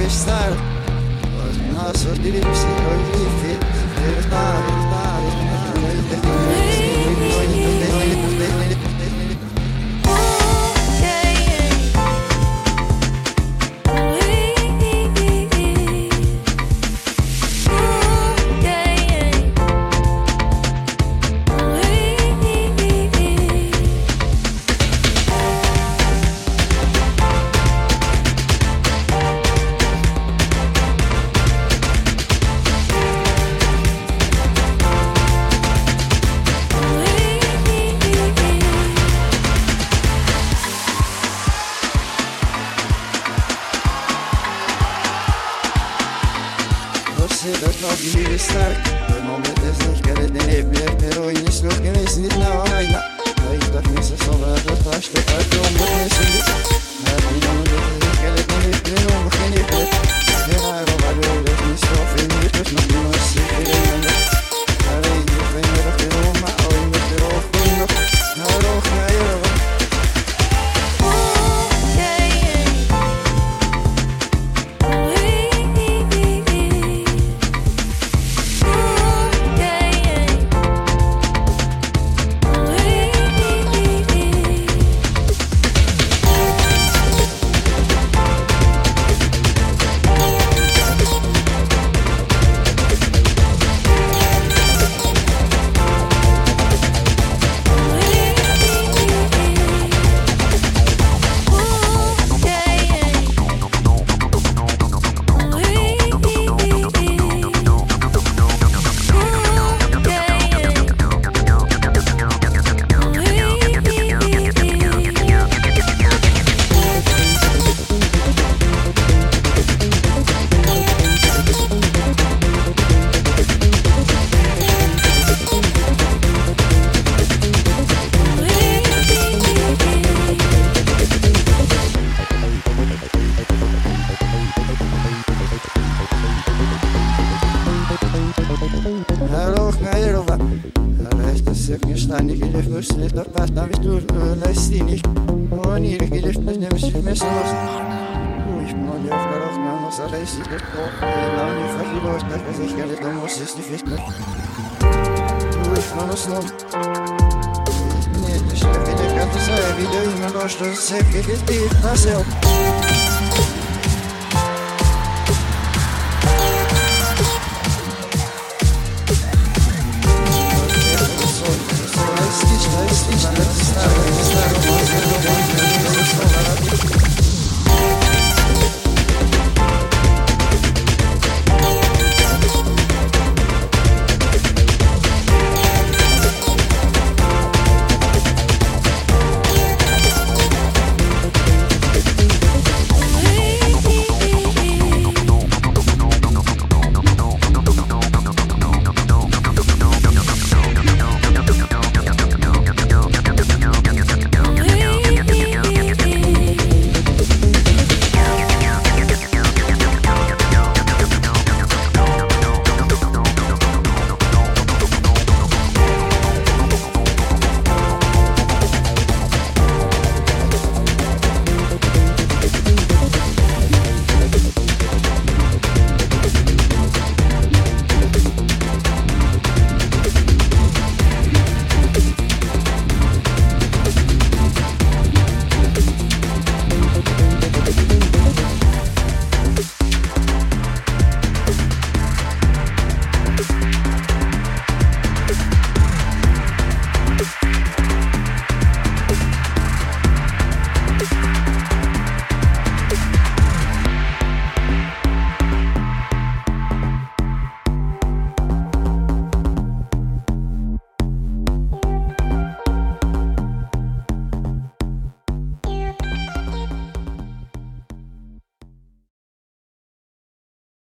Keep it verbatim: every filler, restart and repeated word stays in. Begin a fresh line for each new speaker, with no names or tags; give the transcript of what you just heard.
estar. Os nossos direitos se proíbem. Estar, estar, das noch die stark. Der Moment ist nicht gerade daneben, pero ist noch gewesen, nicht nach einer. Ich darf nicht so sauber, das war steht halt um, das ist nicht. Hat die Moment ist nicht gerade daneben, pero um, kann ich nicht. Ja, aber du, das ist so viel, nicht durch noch die Masse, die Länder. Aber ich bin mir doch die Roma, auch ich muss die Rauch, bin noch. Na doch, na ja, Stani gelef müssen doch was damit du lässt die nicht und ihre gelef nicht nehmen sich messen lassen. Ich mal ja auf der Rock noch so lässig doch dann die Verlierer das ich gerne dann muss ist die Ficht mit. Ich mal noch noch. Nee, ich habe wieder ganze Sei wieder immer noch das sehr geht die Passe auf. Let's